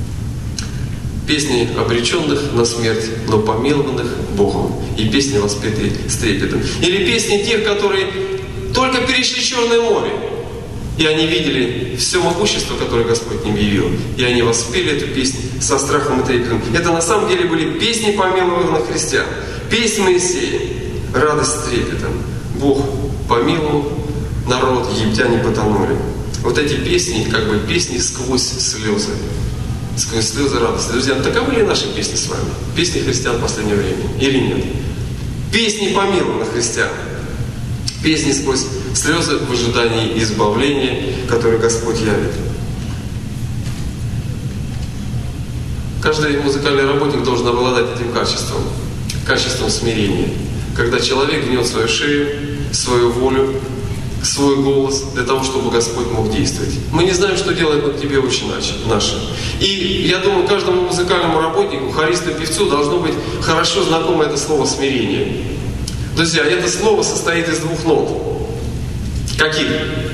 Песни обреченных на смерть, но помилованных Богом. И песни, воспетые с трепетом. Или песни тех, которые только перешли Черное море. И они видели все могущество, которое Господь им явил. И они воспели эту песню со страхом и трепетом. Это на самом деле были песни помилованных христиан. Песнь Моисея. Радость с трепетом. Бог помиловал народ, египтяне потонули. Вот эти песни, как бы песни сквозь слезы. Сквозь слезы радости. Друзья, таковы ли наши песни с вами? Песни христиан последнего времени? Или нет? Песни помилованных христиан. Песни сквозь слезы в ожидании избавления, которое Господь явит. Каждый музыкальный работник должен обладать этим качеством. Качеством смирения. Когда человек гнет свою шею, свою волю, свой голос для того, чтобы Господь мог действовать. Мы не знаем, что делает над тебе очень наши. И я думаю, каждому музыкальному работнику, хористу, певцу должно быть хорошо знакомо это слово смирение. Друзья, это слово состоит из двух нот. Каких?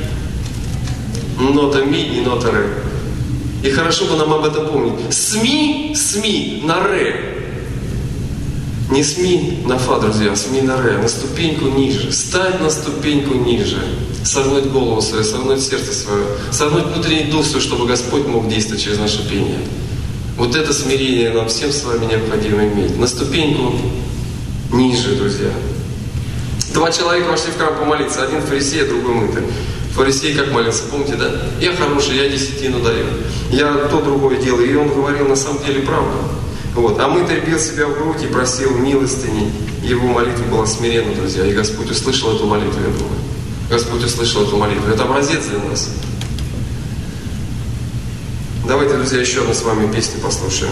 Нота ми и нота ре. И хорошо бы нам об этом помнить. Сми, сми на ре. Не сми на фа, друзья, а сми на ре, на ступеньку ниже, стать на ступеньку ниже, согнуть голову свою, согнуть сердце свое, согнуть внутренний дух свой, чтобы Господь мог действовать через наше пение. Вот это смирение нам всем с вами необходимо иметь. На ступеньку ниже, друзья. Два человека вошли в храм помолиться, один фарисей, а другой мытарь. Фарисей как молился, помните, да? Я хороший, я десятину даю, я то другое делаю. И он говорил на самом деле правду. Вот. А мытарь бил себя в грудь и просил милостыни. Его молитва была смиренна, друзья. И Господь услышал эту молитву, я думаю. Господь услышал эту молитву. Это образец для нас. Давайте, друзья, еще одну с вами песню послушаем.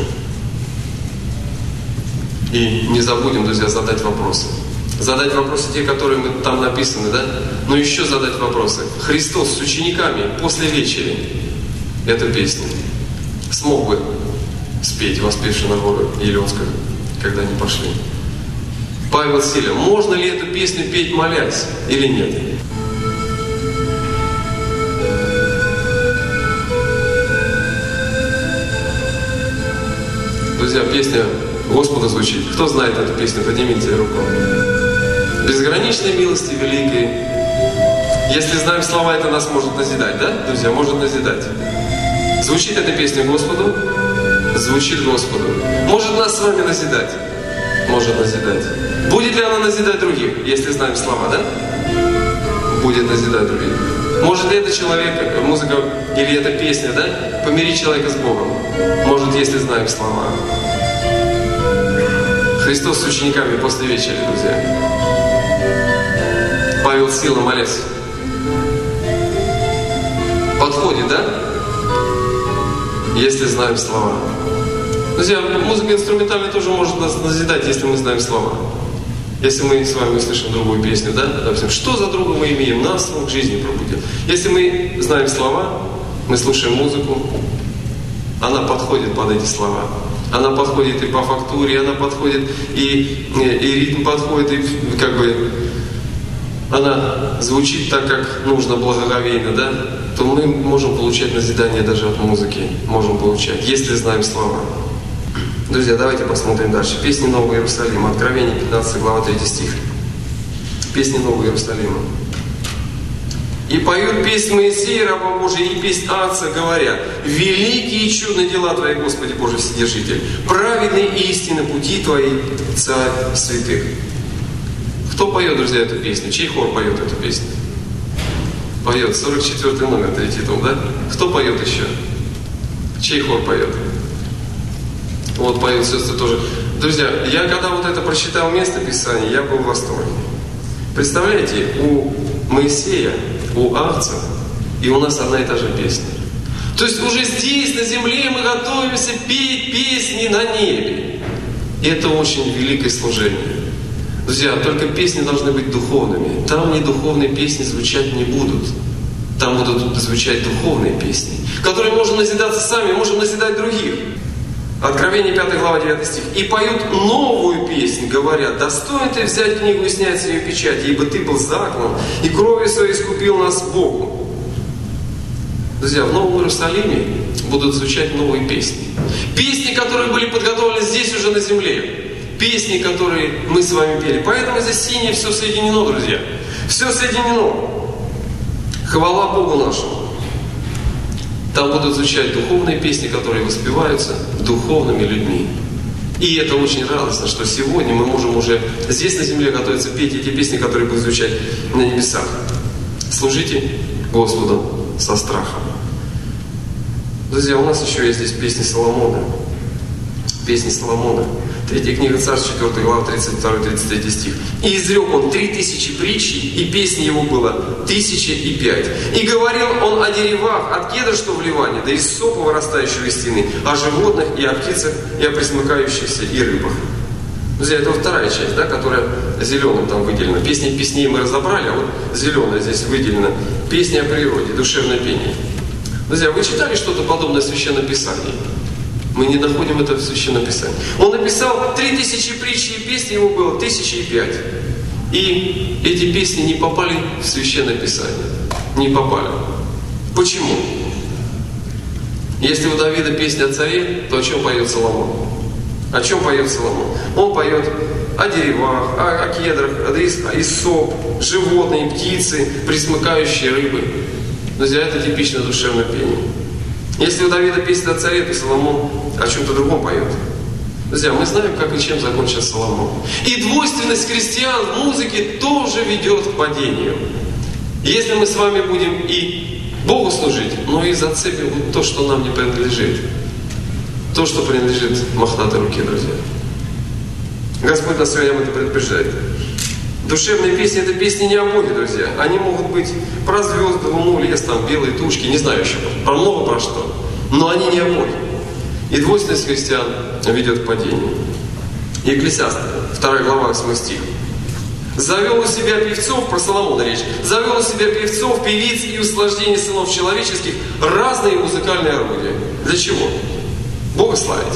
И не забудем, друзья, задать вопросы. Задать вопросы те, которые мы, там написаны, да? Но еще задать вопросы. Христос с учениками после вечери. Эту песню смог бы спеть, воспевший на гору Елеонскую, когда они пошли. Павел Силя, можно ли эту песню петь, молясь, или нет? Друзья, песня Господа звучит. Кто знает эту песню, поднимите руку. Безграничной милости великой. Если знаем слова, это нас может назидать, да, друзья? Может назидать. Звучит эта песня Господу? Звучит Господу. Может нас с вами назидать? Может назидать. Будет ли она назидать других, если знаем слова, да? Будет назидать других. Может ли это человек, музыка или эта песня, да, помирить человека с Богом? Может, если знаем слова. Христос с учениками после вечери, друзья. Павел Сила, молясь. Подходит, да? Если знаем слова. Друзья, музыка инструментальная тоже может нас назидать, если мы знаем слова. Если мы с вами услышим другую песню, да? Допустим, что за друга мы имеем? Нас он к жизни пробудил. Если мы знаем слова, мы слушаем музыку, она подходит под эти слова. Она подходит и по фактуре, она подходит, и, и, и ритм подходит, и как бы она звучит так, как нужно, благоговейно, да, то мы можем получать назидание даже от музыки, можем получать, если знаем слова. Друзья, давайте посмотрим дальше. Песни Нового Иерусалима, Откровение пятнадцатая глава, третий стих. Песни Нового Иерусалима. «И поют песнь Моисея, раба Божия, и песнь Агнца, говоря: великие и чудные дела Твои, Господи Божий Вседержитель, праведные и истинны пути Твои, Царь святых». Кто поет, друзья, эту песню? Чей хор поет эту песню? Поет сорок четвёртый номер, третий том, да? Кто поет еще? Чей хор поет? Вот поют сестры тоже. Друзья, я когда вот это прочитал место Писания, я был в восторге. Представляете, у Моисея, у Агнца, и у нас одна и та же песня. То есть уже здесь, на земле, мы готовимся петь песни на небе. И это очень великое служение. Друзья, только песни должны быть духовными. Там не духовные песни звучать не будут. Там будут звучать духовные песни, которые можем назидаться сами, можем назидать других. Откровение пятая глава, девятый стих. «И поют новую песнь, говоря: достоин ты взять книгу и снять с нее печать, ибо ты был заклан, и кровью своей искупил нас Богу». Друзья, в Новом Иерусалиме будут звучать новые песни. Песни, которые были подготовлены здесь уже на земле. Песни, которые мы с вами пели. Поэтому здесь синее все соединено, друзья. Все соединено. Хвала Богу нашему. Там будут звучать духовные песни, которые воспеваются духовными людьми. И это очень радостно, что сегодня мы можем уже здесь на земле готовиться петь эти песни, которые будут звучать на небесах. Служите Господу со страхом. Друзья, у нас еще есть здесь песни Соломона. Песни Соломона. Третья книга Царств, четвёртая глава, тридцать второй тридцать третий стих. «И изрек он три тысячи притчей, и песни его было тысяча и пять. И говорил он о деревах, от кедра, что в Ливане, да из сопа, вырастающего из стены, о животных, и о птицах, и о пресмыкающихся, и рыбах». Друзья, это вот вторая часть, да, которая зеленым там выделена. Песни песней мы разобрали, а вот зеленая здесь выделена. Песни о природе, душевное пение. Друзья, вы читали что-то подобное в Священном Писании? Мы не находим это в Священном Писании. Он написал три тысячи притч, и песни его было тысяча и пять. И эти песни не попали в Священное Писание. Не попали. Почему? Если у Давида песня о царе, то о чем поет Соломон? О чем поет Соломон? Он поет о деревах, о, о кедрах, о иссоп, животные, птицы, пресмыкающие рыбы. Друзья, это типично душевное пение. Если у Давида песня о царе, то Соломон о чем-то другом поет. Друзья, мы знаем, как и чем закончился Соломон. И двойственность христиан в музыке тоже ведет к падению. Если мы с вами будем и Богу служить, но и зацепим вот то, что нам не принадлежит. То, что принадлежит мохнатой руке, друзья. Господь нас сегодня об этом предупреждает. Душевные песни — это песни не о Боге, друзья. Они могут быть про звезды, луну, лес, там, белые тучки, не знаю еще, про много про что. Но они не о Боге. И двойственность христиан ведет к падению. Екклесиаст, вторая глава, восьмой стих. «Завел у себя певцов», про Соломона речь, «завел у себя певцов, певиц и услаждений сынов человеческих разные музыкальные орудия». Для чего? Бога славить.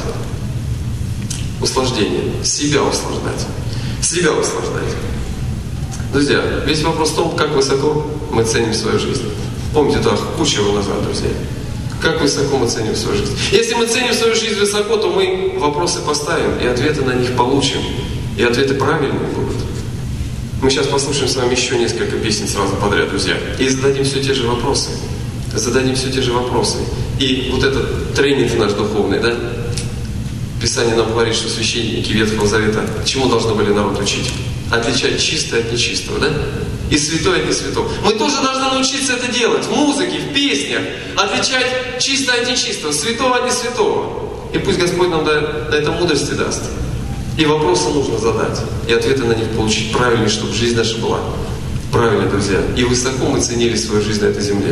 Услаждение. Себя услаждать. Себя услаждать. Друзья, весь вопрос в том, как высоко мы ценим свою жизнь. Помните, так, кучу назад, друзья. Как высоко мы ценим свою жизнь. Если мы ценим свою жизнь высоко, то мы вопросы поставим, и ответы на них получим. И ответы правильные будут. Мы сейчас послушаем с вами еще несколько песен сразу подряд, друзья. И зададим все те же вопросы. Зададим все те же вопросы. И вот этот тренинг наш духовный, да? Писание нам говорит, что священники Ветхого Завета чему должны были народ учить? Отличать чистое от нечистого, да? И святое от несвятого. Мы тоже должны научиться это делать в музыке, в песнях. Отличать чистое от нечистого, святого от несвятого. И пусть Господь нам на это мудрости даст. И вопросы нужно задать. И ответы на них получить правильные, чтобы жизнь наша была правильной, друзья. И высоко мы ценили свою жизнь на этой земле.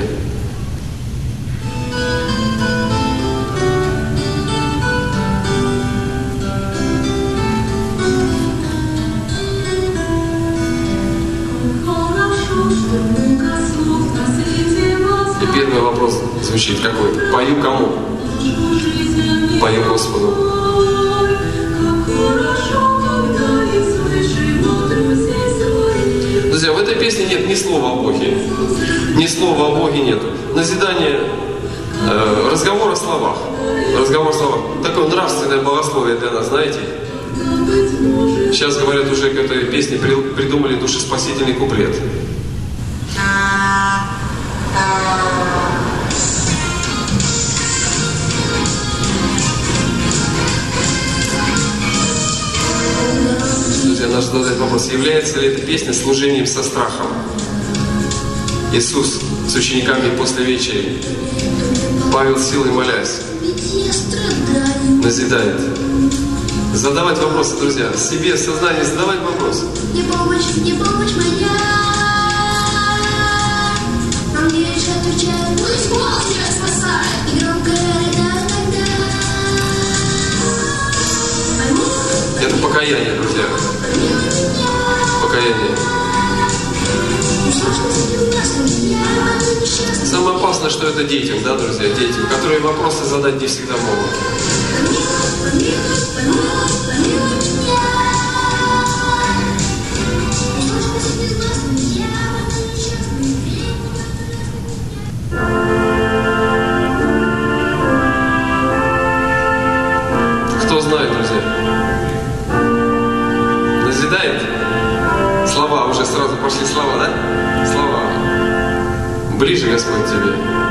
И первый вопрос звучит какой? Пою кому? Пою Господу. Друзья, в этой песне нет ни слова о Боге. Ни слова о Боге нету. Назидание, э, разговор о словах. Разговор о словах. Такое нравственное богословие для нас, знаете? Сейчас, говорят, уже к этой песне придумали душеспасительный куплет. Друзья, надо задать вопрос, является ли эта песня служением со страхом? Иисус с учениками после вечери, Павел силой молясь, назидает. Задавать вопросы, друзья, себе в сознании задавать вопросы. Не помощь, не помощь моя. Ангелы отвечают, пусть Бог тебя спасает. И громко рыдают тогда. Это покаяние, друзья. Покаяние. Самое опасное, что это детям, да, друзья, детям, которые вопросы задать не всегда могут. Кто знает, друзья? Назидает? Слова, уже сразу пошли слова, да? Слова. Ближе, Господь, тебе.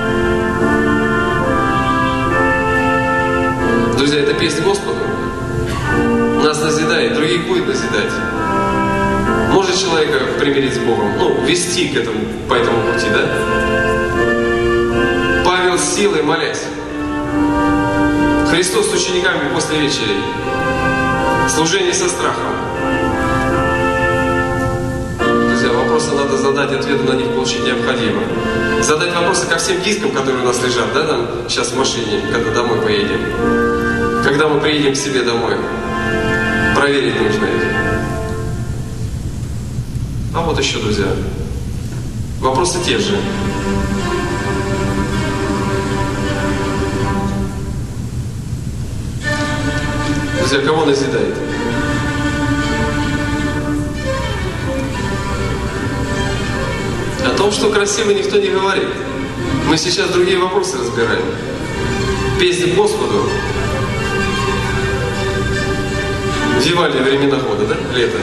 Друзья, это песня Господу. Нас назидает, других будет назидать. Может человека примирить с Богом, ну, вести к этому, по этому пути, да? Павел с силой молясь. Христос с учениками после вечери. Служение со страхом. Друзья, вопросы надо задать, ответы на них получить необходимо. Задать вопросы ко всем дискам, которые у нас лежат, да, там сейчас в машине, когда домой поедем. Когда мы приедем к себе домой. Проверить нужно их. А вот еще, друзья, вопросы те же. Друзья, кого назидает? О том, что красиво, никто не говорит. Мы сейчас другие вопросы разбираем. Песни Господу. Вивальди времена года, да? Лето.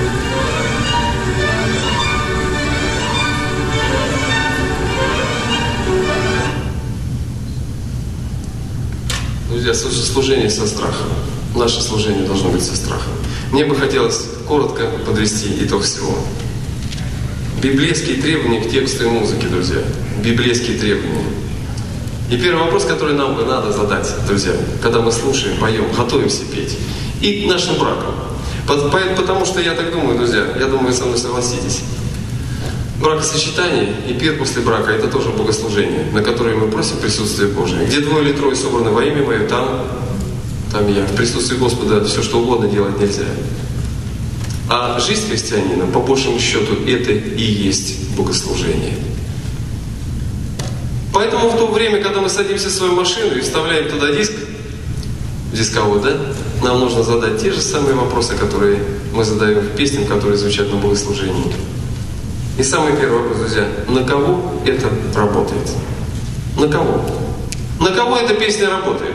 Друзья, служение со страхом. Наше служение должно быть со страхом. Мне бы хотелось коротко подвести итог всего. Библейские требования к тексту и музыке, друзья. Библейские требования. И первый вопрос, который нам бы надо задать, друзья, когда мы слушаем, поем, готовимся петь. И к нашим бракам. Потому что я так думаю, друзья, я думаю, вы со мной согласитесь. Бракосочетание и пир после брака – это тоже богослужение, на которое мы просим присутствие Божие. Где двое или трое собраны во имя Мое, там, там я. В присутствии Господа все, что угодно делать нельзя. А жизнь христианина, по большему счету, это и есть богослужение. Поэтому в то время, когда мы садимся в свою машину и вставляем туда диск, дисковод, да, нам нужно задать те же самые вопросы, которые мы задаем в песнях, которые звучат на богослужении. И самый первый вопрос, друзья, на кого это работает? На кого? На кого эта песня работает?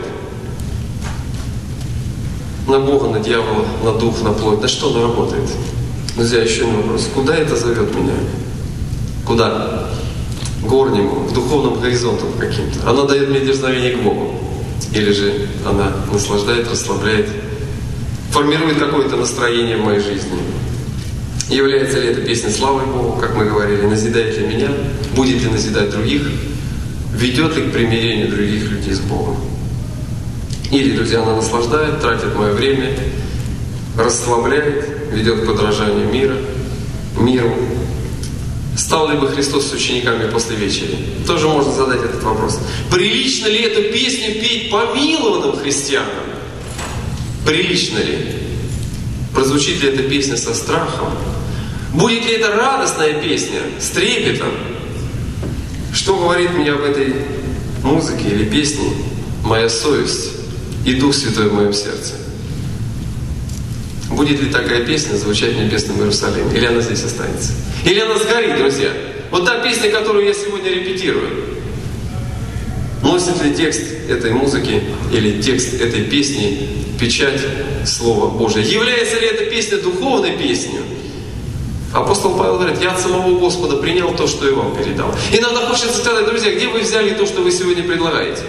На Бога, на дьявола, на дух, на плоть. На что она работает? Друзья, еще один вопрос. Куда это зовет меня? Куда? К горнему, к духовным горизонтам каким-то. Она дает мне дерзновение к Богу. Или же она наслаждает, расслабляет, формирует какое-то настроение в моей жизни. Является ли эта песня славой Богу, как мы говорили, назидает ли меня, будет ли назидать других, ведет ли к примирению других людей с Богом. Или, друзья, она наслаждает, тратит мое время, расслабляет, ведет к подражанию мира, миру. Стал ли бы Христос с учениками после вечери? Тоже можно задать этот вопрос. Прилично ли эту песню петь помилованным христианам? Прилично ли? Прозвучит ли эта песня со страхом? Будет ли это радостная песня с трепетом? Что говорит мне об этой музыке или песне? моя совесть и Дух Святой в моем сердце. Будет ли такая песня звучать в небесном Иерусалиме? Или она здесь останется? Или она сгорит, друзья? Вот та песня, которую я сегодня репетирую. Носит ли текст этой музыки или текст этой песни печать Слова Божия? Является ли эта песня духовной песней? Апостол Павел говорит: я от самого Господа принял то, что и вам передал. Иногда хочется сказать: друзья, где вы взяли то, что вы сегодня предлагаете?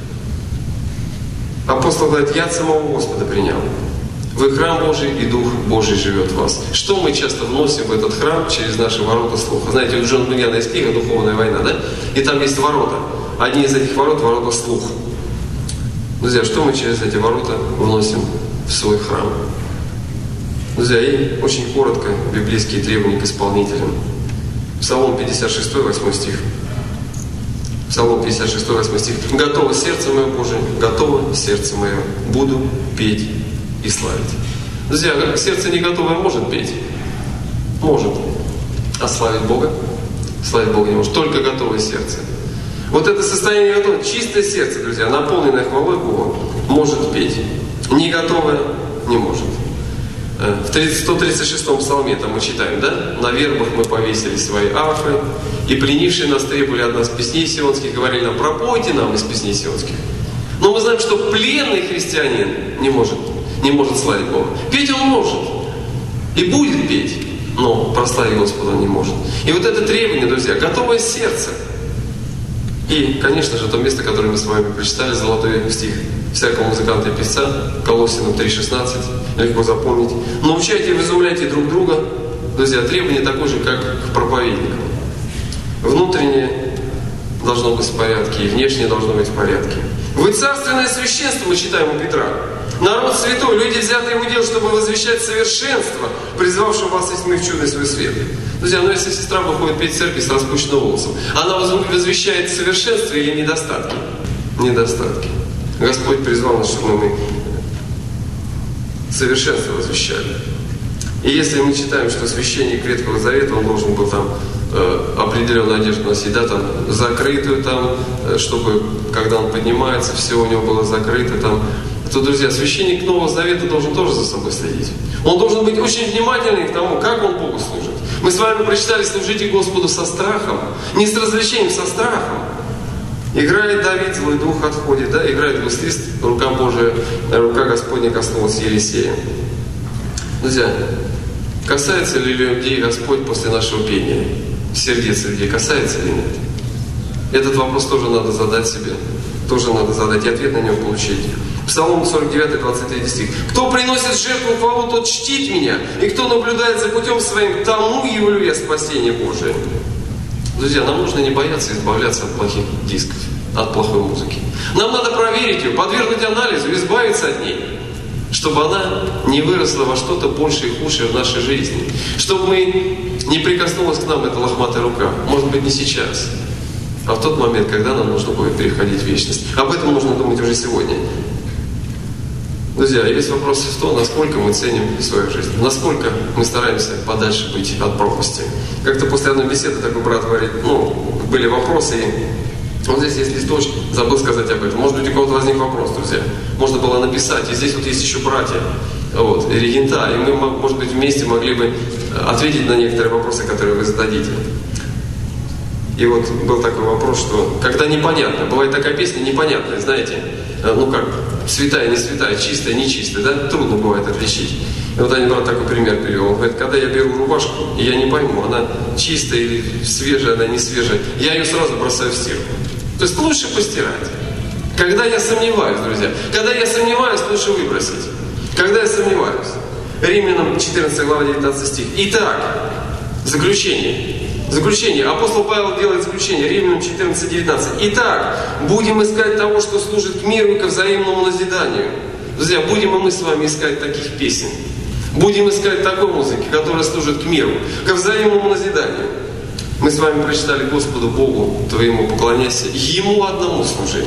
Апостол говорит: я от самого Господа принял. Вы храм Божий, и Дух Божий живет в вас. Что мы часто вносим в этот храм через наши ворота слуха? Знаете, у Джона Буньяна есть книга «Духовная война», да? И там есть ворота. Одни из этих ворот – ворота слух. Друзья, что мы через эти ворота вносим в свой храм? Друзья, и очень коротко библейские требования к исполнителям. Псалом пятьдесят шесть, восьмой стих. Псалом пятьдесят шесть, восьмой стих. «Готово сердце мое, Божие, готово сердце мое, буду петь и славить». Друзья, как сердце не готовое может петь? Может. А славить Бога? Славить Бога не может. Только готовое сердце. Вот это состояние готовое, чистое сердце, друзья, наполненное хвалой Бога, может петь. Не готовое не может. В сто тридцать шестом псалме там мы читаем, да? «На вербах мы повесили свои арфы, и пленившие нас требовали от нас песней сионских, говорили нам: пропойте нам из песней сионских». Но мы знаем, что пленный христианин не может, не может славить Бога. Петь он может. И будет петь, но прославить Господа он не может. И вот это требование, друзья, готовое сердце. И, конечно же, то место, которое мы с вами прочитали, золотой стих всякого музыканта и певца, Колоссянам три шестнадцать, легко запомнить. Научайте и изумляйте друг друга. Друзья, требование такое же, как к проповедникам. Внутреннее должно быть в порядке, и внешнее должно быть в порядке. Вы царственное священство, мы читаем у Петра. Народ святой, люди, взятые в удел, чтобы возвещать совершенство, призвавшего вас из тьмы в чудный свой свет. Друзья, ну если сестра выходит петь в церкви с распущенным волосом, она возвещает совершенство или недостатки? Недостатки. Господь призвал нас, чтобы мы совершенство возвещали. И если мы читаем, что священник Ветхого Завета, он должен был там э, определенную одежду носить, да, там закрытую, там, э, чтобы, когда он поднимается, все у него было закрыто, там, то, друзья, священник Нового Завета должен тоже за собой следить. Он должен быть очень внимательным к тому, как он Богу служит. Мы с вами прочитали: служите Господу со страхом, не с развлечением, со страхом. Играет Давид, злой дух отходит, да, играет гуслист, рука Божия, рука Господня коснулась Елисея. Друзья, касается ли людей Господь после нашего пения? Сердец людей касается или нет? Этот вопрос тоже надо задать себе. Тоже надо задать и ответ на него получить. Псалом сорок девять, двадцать третий стих. «Кто приносит жертву хвалу, тот чтит меня, и кто наблюдает за путем своим, тому явлю я спасение Божие». Друзья, нам нужно не бояться избавляться от плохих дисков, от плохой музыки. Нам надо проверить ее, подвергнуть анализу, избавиться от ней, чтобы она не выросла во что-то большее и худшее в нашей жизни. Чтобы мы не прикоснулась к нам эта лохматая рука. Может быть, не сейчас, а в тот момент, когда нам нужно будет переходить в вечность. Об этом нужно думать уже сегодня. Друзья, весь вопрос в том, насколько мы ценим свою жизнь, насколько мы стараемся подальше быть от пропасти. Как-то после одной беседы такой брат говорит, ну, были вопросы, и вот здесь есть листочек, забыл сказать об этом. Может быть, у кого-то возник вопрос, друзья. Можно было написать, и здесь вот есть еще братья, вот, и регента, и мы, может быть, вместе могли бы ответить на некоторые вопросы, которые вы зададите. И вот был такой вопрос, что когда непонятно, бывает такая песня непонятная, знаете, ну как, святая, не святая, чистая, не чистая, да, трудно бывает отличить. И вот один брат такой пример привел, он говорит, когда я беру рубашку, и я не пойму, она чистая или свежая, она не свежая, я ее сразу бросаю в стирку. То есть лучше постирать. Когда я сомневаюсь, друзья, когда я сомневаюсь, лучше выбросить. Когда я сомневаюсь. Римлянам четырнадцатая глава, девятнадцатый стих. Итак, заключение. Заключение. Апостол Павел делает заключение. Римлянам четырнадцать, девятнадцать. Итак, будем искать того, что служит к миру и ко взаимному назиданию. Друзья, будем и мы с вами искать таких песен. Будем искать такой музыки, которая служит к миру, ко взаимному назиданию. Мы с вами прочитали: Господу Богу твоему поклоняйся, Ему одному служи.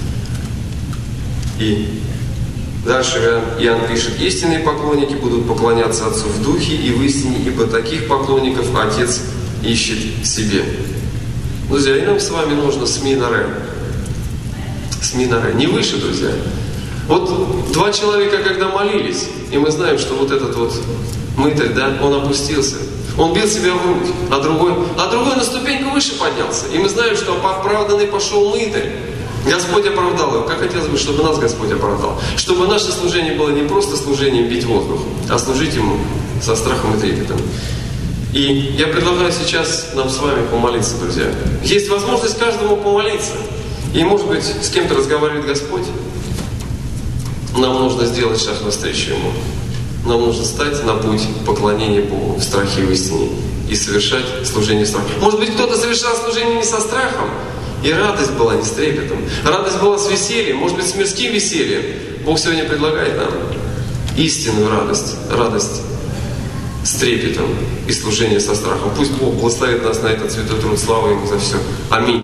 И дальше Иоанн пишет: истинные поклонники будут поклоняться Отцу в духе и в истине, ибо таких поклонников Отец ищет себе. Друзья, и нам с вами нужно сминарем. с минаре, не выше, друзья. Вот два человека, когда молились, и мы знаем, что вот этот вот мытарь, да, он опустился. Он бил себя в грудь, а другой, а другой на ступеньку выше поднялся. И мы знаем, что оправданный пошел мытарь. Господь оправдал его. Как хотелось бы, чтобы нас Господь оправдал. Чтобы наше служение было не просто служением бить воздух, а служить Ему со страхом и трепетом. И я предлагаю сейчас нам с вами помолиться, друзья. Есть возможность каждому помолиться. И, может быть, с кем-то разговаривает Господь. Нам нужно сделать шаг навстречу Ему. Нам нужно стать на путь поклонения Богу в страхе и в истине. И совершать служение в страхе. Может быть, кто-то совершал служение не со страхом. И радость была не с трепетом. Радость была с весельем, может быть, с мирским весельем. Бог сегодня предлагает нам истинную радость. Радость с трепетом и служение со страхом. Пусть Бог благословит нас на этот святой труд. Слава Ему за все. Аминь.